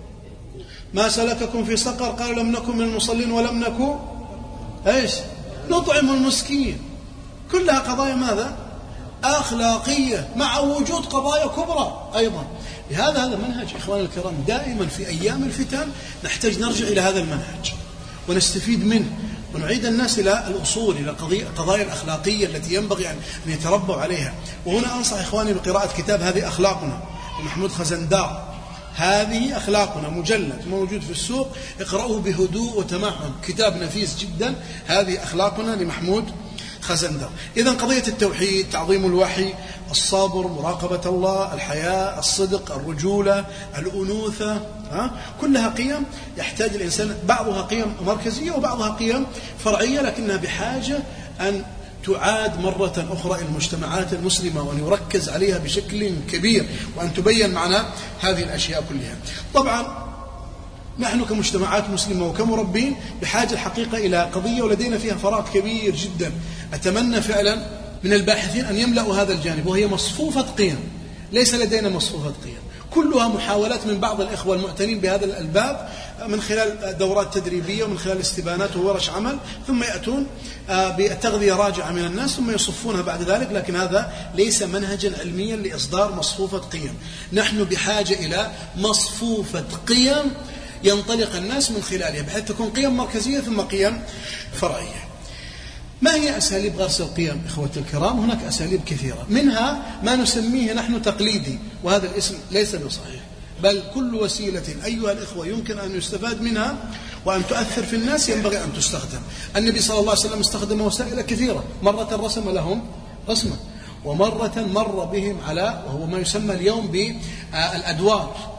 ما سلككم في سقر قالوا لم نكن من المصلين ولم نكن ايش نطعم المسكين. كلها قضايا ماذا؟ أخلاقية مع وجود قضايا كبرى أيضا. لهذا هذا منهج إخوان الكرام دائما في أيام الفتن نحتاج نرجع إلى هذا المنهج ونستفيد منه ونعيد الناس إلى الأصول إلى القضايا الأخلاقية التي ينبغي أن يتربوا عليها. وهنا أنصح إخواني بقراءة كتاب هذه أخلاقنا لمحمود خزندار. هذه أخلاقنا مجلد موجود في السوق اقرأوه بهدوء وتمعن كتاب نفيس جدا. هذه أخلاقنا لمحمود خزندار. إذن قضية التوحيد تعظيم الوحي الصبر مراقبة الله الحياء الصدق الرجولة الأنوثة كلها قيم يحتاج الإنسان بعضها قيم مركزية وبعضها قيم فرعية لكنها بحاجة أن تعاد مرة أخرى إلى المجتمعات المسلمة وأن يركز عليها بشكل كبير وأن تبين معنى هذه الأشياء كلها. طبعا نحن كمجتمعات مسلمة وكمربين بحاجة الحقيقة إلى قضية ولدينا فيها فراغ كبير جدا. أتمنى فعلا من الباحثين أن يملأوا هذا الجانب وهي مصفوفة قيم. ليس لدينا مصفوفة قيم كلها محاولات من بعض الإخوة المعتنين بهذا الباب من خلال دورات تدريبية ومن خلال استبانات وورش عمل ثم يأتون بتغذية راجعة من الناس ثم يصفونها بعد ذلك. لكن هذا ليس منهجا علميا لإصدار مصفوفة قيم. نحن بحاجة إلى مصفوفة قيم ينطلق الناس من خلالها بحيث تكون قيم مركزية ثم قيم فرعية. ما هي أساليب غرس القيم إخوة الكرام؟ هناك أساليب كثيرة منها ما نسميه نحن تقليدي وهذا الاسم ليس بصحيح بل كل وسيلة أيها الإخوة يمكن أن يستفاد منها وأن تؤثر في الناس ينبغي أن تستخدم. النبي صلى الله عليه وسلم استخدم وسائل كثيرة. مرة رسم لهم رسمة ومرة مر بهم على وهو ما يسمى اليوم بالأدوار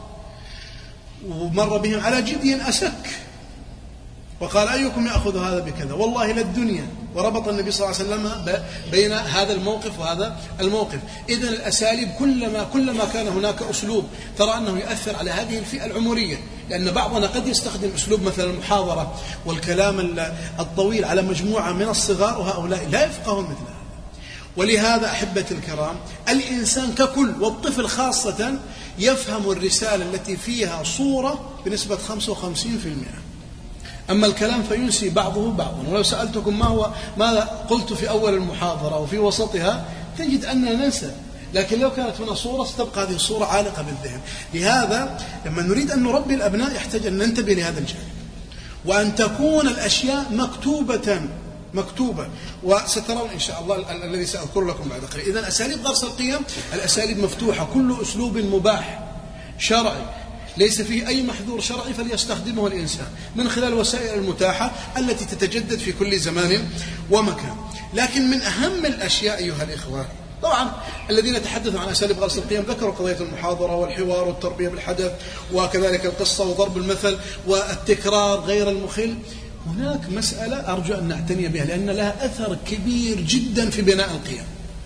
ومر بهم على جدي أسك وقال أيكم يأخذ هذا بكذا والله للدنيا وربط النبي صلى الله عليه وسلم بين هذا الموقف وهذا الموقف. إذن الأساليب كلما كان هناك أسلوب ترى أنه يؤثر على هذه الفئة العمرية لأن بعضنا قد يستخدم أسلوب مثلا المحاضرة والكلام الطويل على مجموعة من الصغار، وهؤلاء لا يفقهون مثل هذا. ولهذا أحبتي الكرام الإنسان ككل والطفل خاصة يفهم الرسالة التي فيها صورة بنسبة 55%. أما الكلام فينسي بعضه بعضا. ولو سألتكم ماذا قلت في أول المحاضرة وفي وسطها تجد أننا ننسى، لكن لو كانت هنا صورة ستبقى هذه الصورة عالقة بالذهن. لهذا لما نريد أن نربي الأبناء يحتاج أن ننتبه لهذا الجانب، وأن تكون الأشياء مكتوبة. وسترون إن شاء الله الذي سأذكر لكم بعد قليل. إذن أساليب غرس القيم الأساليب مفتوحة، كل أسلوب مباح شرعي ليس فيه أي محذور شرعي فليستخدمه الإنسان من خلال الوسائل المتاحة التي تتجدد في كل زمان ومكان. لكن من أهم الأشياء أيها الإخوة، طبعا الذين تحدثوا عن أساليب غرس القيم ذكروا قضية المحاضرة والحوار والتربية بالحدث، وكذلك القصة وضرب المثل والتكرار غير المخل. هناك مسألة أرجو أن نعتني بها لأن لها أثر كبير جدا في بناء القيم،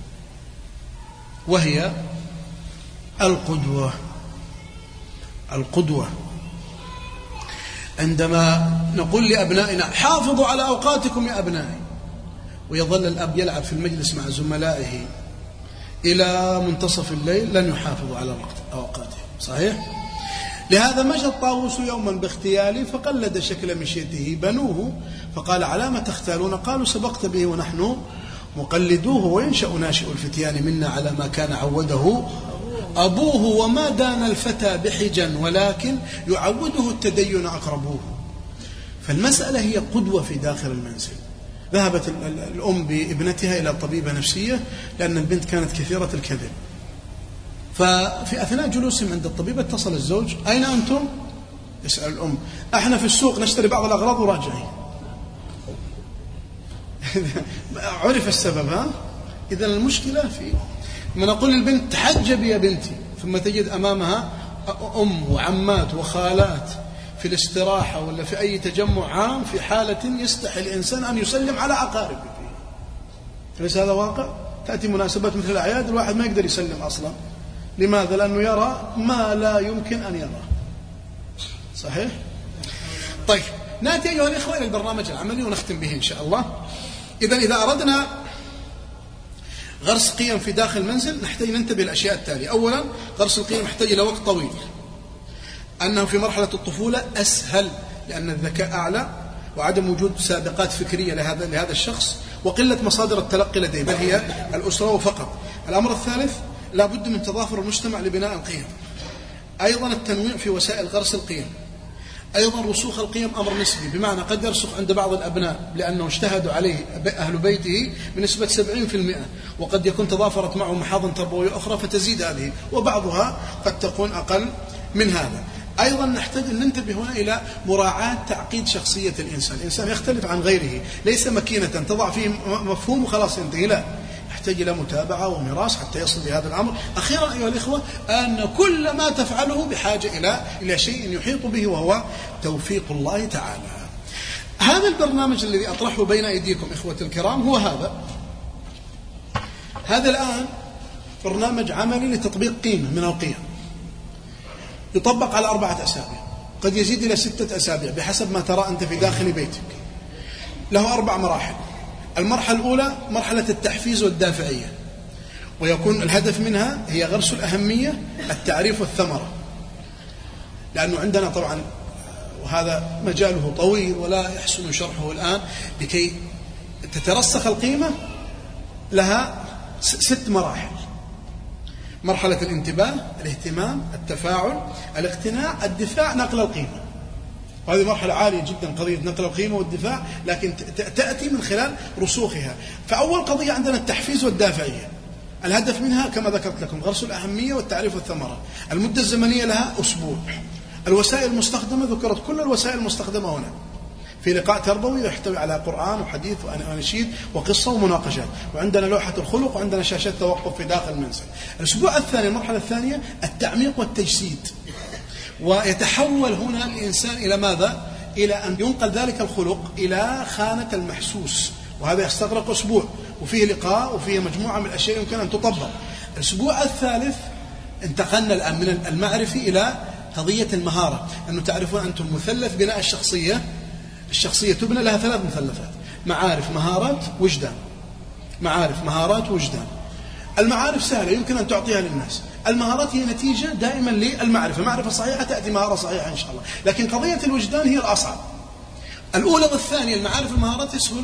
وهي القدوة. عندما نقول لأبنائنا حافظوا على أوقاتكم يا أبنائي، ويظل الأب يلعب في المجلس مع زملائه إلى منتصف الليل، لن يحافظوا على أوقاتهم. صحيح؟ لهذا مشى الطاووس يوما باختياله فقلد شكل مشيته بنوه فقال على ما تختالون؟ قالوا سبقت به ونحن مقلدوه، وينشأ ناشئ الفتيان منا على ما كان عوده أبوه، وما دان الفتى بحجا ولكن يعوده التدين أقربوه. فالمسألة هي قدوة في داخل المنزل. ذهبت الأم بابنتها إلى طبيبة نفسية لأن البنت كانت كثيرة الكذب، ففي أثناء جلوسهم عند الطبيب اتصل الزوج: أين أنتم؟ يسأل الأم: احنا في السوق نشتري بعض الأغراض وراجعين. عرف السبب. إذن المشكلة في ما نقول للبنت تحجبي يا بنتي، ثم تجد أمامها أم وعمات وخالات في الاستراحة ولا في أي تجمع عام في حالة يستحي الإنسان أن يسلم على أقاربه فيه. فليس هذا واقع؟ تأتي مناسبات مثل الأعياد الواحد ما يقدر يسلم أصلا. لماذا؟ لأنه يرى ما لا يمكن أن يرى. صحيح؟ طيب نأتي أيها الإخوة إلى البرنامج العملي ونختم به إن شاء الله. إذا أردنا غرس قيم في داخل المنزل نحتاج ننتبه الأشياء التالية. أولا غرس القيم يحتاج إلى وقت طويل، أنه في مرحلة الطفولة أسهل لأن الذكاء أعلى وعدم وجود سابقات فكرية لهذا الشخص وقلة مصادر التلقي لديه بل هي الأسرة فقط. الأمر الثالث لا بد من تضافر المجتمع لبناء القيم. أيضا التنويع في وسائل غرس القيم. أيضا رسوخ القيم أمر نسبي، بمعنى قد يرسخ عند بعض الأبناء لأنه اجتهدوا عليه أهل بيته بنسبة 70%، وقد يكون تضافرت معه محاضن تربوية أخرى فتزيد هذه، وبعضها قد تكون أقل من هذا. أيضا نحتاج أن ننتبه هنا إلى مراعاة تعقيد شخصية الإنسان. الإنسان يختلف عن غيره، ليس ماكينة تضع فيه مفهوم وخلاص ينتهي، لا، يحتاج إلى متابعة ومراس حتى يصل لهذا الأمر. أخيرا أيها الإخوة أن كل ما تفعله بحاجة إلى شيء يحيط به وهو توفيق الله تعالى. هذا البرنامج الذي أطرحه بين أيديكم إخوة الكرام هو هذا الآن برنامج عملي لتطبيق قيمة من القيم، يطبق على 4 أسابيع، قد يزيد إلى 6 أسابيع بحسب ما ترى أنت في داخل بيتك. له 4 مراحل. المرحلة الأولى مرحلة التحفيز والدافعية، ويكون الهدف منها هي غرس الأهمية، التعريف والثمرة، لأنه عندنا طبعا وهذا مجاله طويل ولا يحسن شرحه الآن، لكي تترسخ القيمة لها 6 مراحل: مرحلة الانتباه، الاهتمام، التفاعل، الاقتناع، الدفاع، نقل القيمة. وهذه مرحلة عالية جدا قضية نقل القيمة والدفاع، لكن تأتي من خلال رسوخها. فأول قضية عندنا التحفيز والدافعية، الهدف منها كما ذكرت لكم غرس الأهمية والتعريف والثمرة. المدة الزمنية لها أسبوع. الوسائل المستخدمة ذكرت كل الوسائل المستخدمة هنا في لقاء تربوي يحتوي على قرآن وحديث وأناشيد وقصة ومناقشات، وعندنا لوحة الخلق، وعندنا شاشات توقف في داخل المنزل. الأسبوع الثاني المرحلة الثانية التعميق والتجسيد، ويتحول هنا الإنسان إلى ماذا؟ إلى أن ينقل ذلك الخلق إلى خانة المحسوس، وهذا يستغرق أسبوع وفيه لقاء وفيه مجموعة من الأشياء يمكن أن تطبق. الأسبوع الثالث انتقلنا الآن من المعرفي إلى قضية المهارة، أنه تعرفون أنتم مثلث بناء الشخصية تبنى لها 3 مثلثات: معارف، مهارات، وجدان. معارف، مهارات، وجدان. المعارف سهلة يمكن أن تعطيها للناس، المهارات هي نتيجة دائما للمعرفة، معرفة صحيحة تأتي مهارة صحيحة إن شاء الله، لكن قضية الوجدان هي الأصعب. الأولى والثانية، المعارف والمهارات يسهل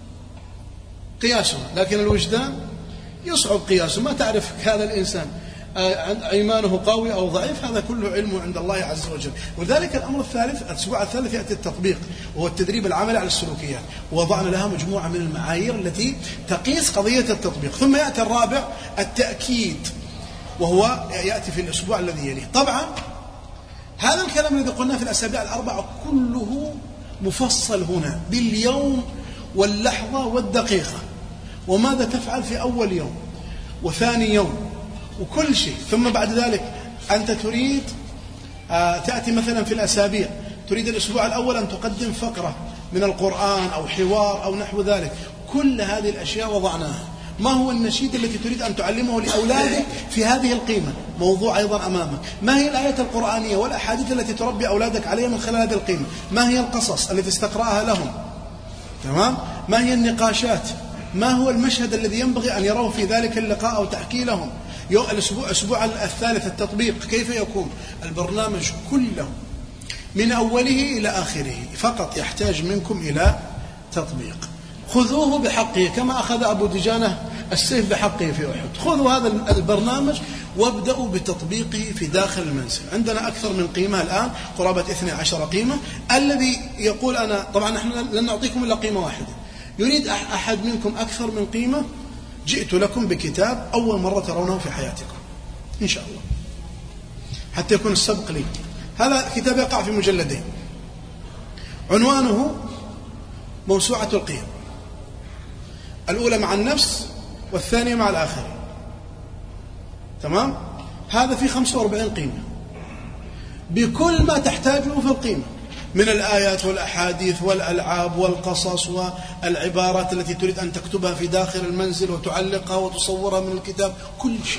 قياسها، لكن الوجدان يصعب قياسه. ما تعرف هذا الإنسان إيمانه قوي أو ضعيف، هذا كله علمه عند الله عز وجل. ولذلك الأمر الثالث، الأسبوع الثالث يأتي التطبيق، وهو التدريب العملي على السلوكيات، ووضعنا لها مجموعة من المعايير التي تقيس قضية التطبيق. ثم يأتي الرابع التأكيد، وهو يأتي في الأسبوع الذي يليه. طبعا هذا الكلام الذي قلناه في الأسابيع الأربعة كله مفصل هنا باليوم واللحظة والدقيقة، وماذا تفعل في أول يوم وثاني يوم وكل شيء. ثم بعد ذلك أنت تريد تأتي مثلا في الأسابيع، تريد الأسبوع الأول أن تقدم فقرة من القرآن أو حوار أو نحو ذلك، كل هذه الأشياء وضعناها. ما هو النشيد التي تريد أن تعلمه لأولادك في هذه القيمة؟ موضوع أيضا أمامك. ما هي الآيات القرآنية والأحاديث التي تربي أولادك عليها من خلال هذه القيمة؟ ما هي القصص التي تستقرأها لهم؟ تمام؟ ما هي النقاشات؟ ما هو المشهد الذي ينبغي أن يروه في ذلك اللقاء أو تحكي لهم؟ الأسبوع الثالث التطبيق كيف يكون؟ البرنامج كله من أوله إلى آخره فقط يحتاج منكم إلى تطبيق. خذوه بحقه كما أخذ أبو دجانة السيف بحقه في أحد. خذوا هذا البرنامج وابدأوا بتطبيقه في داخل المنزل. عندنا أكثر من قيمة الآن، قرابة 12 قيمة. الذي يقول أنا طبعا نحن لن نعطيكم إلا قيمة واحدة، يريد أحد منكم أكثر من قيمة، جئت لكم بكتاب أول مرة ترونه في حياتكم إن شاء الله، حتى يكون السبق لي. هذا كتاب يقع في مجلدين، عنوانه موسوعة القيم، الأولى مع النفس والثانية مع الآخرين. تمام؟ هذا فيه 45 قيمة بكل ما تحتاجه في القيمة من الآيات والأحاديث والألعاب والقصص والعبارات التي تريد أن تكتبها في داخل المنزل وتعلقها وتصورها من الكتاب، كل شيء.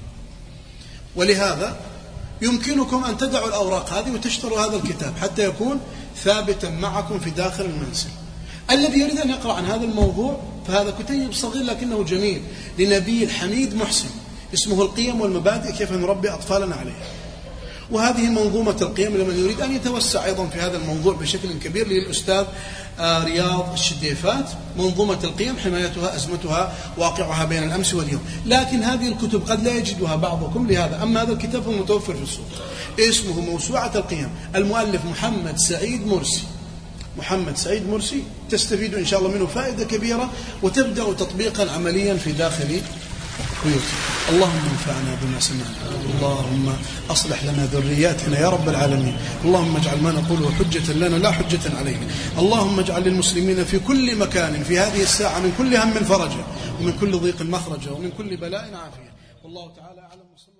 ولهذا يمكنكم أن تدعوا الأوراق هذه وتشتروا هذا الكتاب حتى يكون ثابتا معكم في داخل المنزل. الذي يريد أن يقرأ عن هذا الموضوع فهذا كتيب صغير لكنه جميل لنبي الحميد محسن، اسمه القيم والمبادئ كيف نربي أطفالنا عليها. وهذه منظومة القيم لمن يريد أن يتوسع أيضا في هذا الموضوع بشكل كبير، للأستاذ رياض الشديفات. منظومة القيم، حمايتها، أزمتها، واقعها بين الأمس واليوم. لكن هذه الكتب قد لا يجدها بعضكم، لهذا أما هذا الكتاب هو متوفر في السوق، اسمه موسوعة القيم، المؤلف محمد سعيد مرسي. محمد سعيد مرسي، تستفيد إن شاء الله منه فائدة كبيرة وتبدأ تطبيقا عمليا في داخل بيوتك. اللهم انفعنا بما سمعنا، اللهم أصلح لنا ذرياتنا يا رب العالمين، اللهم اجعل ما نقوله حجة لنا لا حجة علينا، اللهم اجعل للمسلمين في كل مكان في هذه الساعة من كل هم فرجا، ومن كل ضيق مخرجا، ومن كل بلاء عافية. والله تعالى أعلم.